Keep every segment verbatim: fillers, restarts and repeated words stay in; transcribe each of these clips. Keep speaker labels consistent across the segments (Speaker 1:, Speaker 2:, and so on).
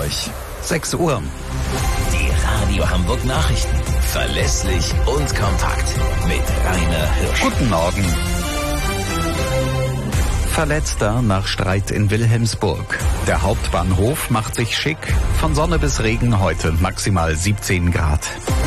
Speaker 1: euch.
Speaker 2: sechs Uhr.
Speaker 3: Die Radio Hamburg Nachrichten. Verlässlich und kompakt. Mit Rainer Hirsch.
Speaker 2: Guten Morgen. Verletzter nach Streit in Wilhelmsburg. Der Hauptbahnhof macht sich schick. Von Sonne bis Regen heute maximal siebzehn Grad.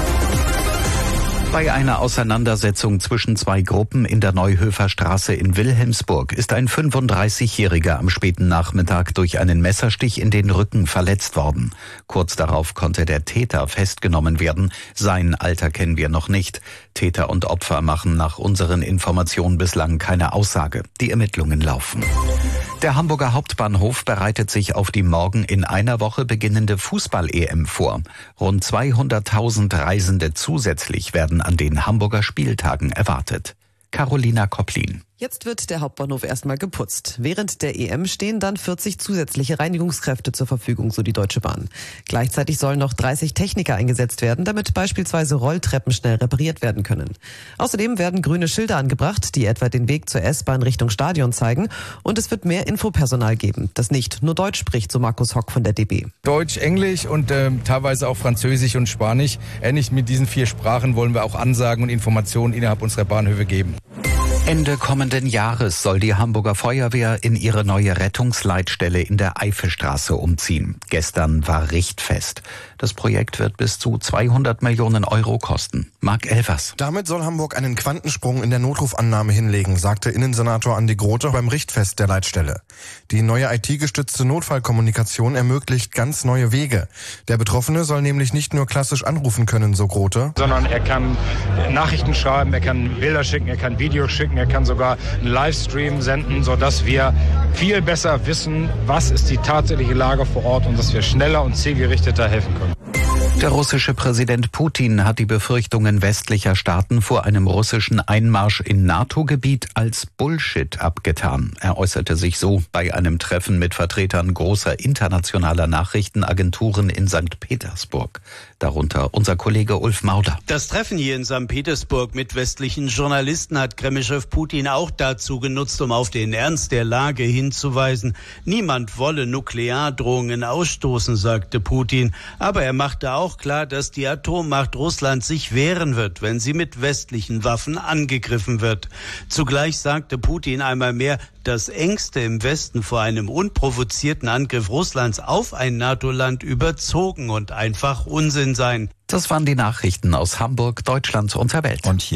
Speaker 2: Bei einer Auseinandersetzung zwischen zwei Gruppen in der Neuhöfer Straße in Wilhelmsburg ist ein fünfunddreißigjähriger am späten Nachmittag durch einen Messerstich in den Rücken verletzt worden. Kurz darauf konnte der Täter festgenommen werden. Sein Alter kennen wir noch nicht. Täter und Opfer machen nach unseren Informationen bislang keine Aussage. Die Ermittlungen laufen. Der Hamburger Hauptbahnhof bereitet sich auf die morgen in einer Woche beginnende Fußball-E M vor. Rund zweihunderttausend Reisende zusätzlich werden an den Hamburger Spieltagen erwartet. Carolina Kopplin.
Speaker 4: Jetzt wird der Hauptbahnhof erstmal geputzt. Während der E M stehen dann vierzig zusätzliche Reinigungskräfte zur Verfügung, so die Deutsche Bahn. Gleichzeitig sollen noch dreißig Techniker eingesetzt werden, damit beispielsweise Rolltreppen schnell repariert werden können. Außerdem werden grüne Schilder angebracht, die etwa den Weg zur S-Bahn Richtung Stadion zeigen. Und es wird mehr Infopersonal geben, das nicht nur Deutsch spricht, so Markus Hock von der D B.
Speaker 5: Deutsch, Englisch und äh, teilweise auch Französisch und Spanisch. Ähnlich mit diesen vier Sprachen wollen wir auch Ansagen und Informationen innerhalb unserer Bahnhöfe geben.
Speaker 2: Ende kommenden Jahres soll die Hamburger Feuerwehr in ihre neue Rettungsleitstelle in der Eifelstraße umziehen. Gestern war Richtfest. Das Projekt wird bis zu zweihundert Millionen Euro kosten. Marc Elvers.
Speaker 6: Damit soll Hamburg einen Quantensprung in der Notrufannahme hinlegen, sagte Innensenator Andi Grote beim Richtfest der Leitstelle. Die neue I T-gestützte Notfallkommunikation ermöglicht ganz neue Wege. Der Betroffene soll nämlich nicht nur klassisch anrufen können, so Grote,
Speaker 7: sondern er kann Nachrichten schreiben, er kann Bilder schicken, er kann Videos schicken, er kann sogar einen Livestream senden, sodass wir viel besser wissen, was ist die tatsächliche Lage vor Ort und dass wir schneller und zielgerichteter helfen können.
Speaker 2: Der russische Präsident Putin hat die Befürchtungen westlicher Staaten vor einem russischen Einmarsch in NATO-Gebiet als Bullshit abgetan. Er äußerte sich so bei einem Treffen mit Vertretern großer internationaler Nachrichtenagenturen in Sankt Petersburg. Darunter unser Kollege Ulf Mauder.
Speaker 8: Das Treffen hier in Sankt Petersburg mit westlichen Journalisten hat Kreml-Chef Putin auch dazu genutzt, um auf den Ernst der Lage hinzuweisen. Niemand wolle Nukleardrohungen ausstoßen, sagte Putin. Aber er machte auch klar, dass die Atommacht Russland sich wehren wird, wenn sie mit westlichen Waffen angegriffen wird. Zugleich sagte Putin einmal mehr, dass Ängste im Westen vor einem unprovozierten Angriff Russlands auf ein NATO-Land überzogen und einfach Unsinn seien.
Speaker 2: Das waren die Nachrichten aus Hamburg, Deutschland und der Welt.
Speaker 1: Und hier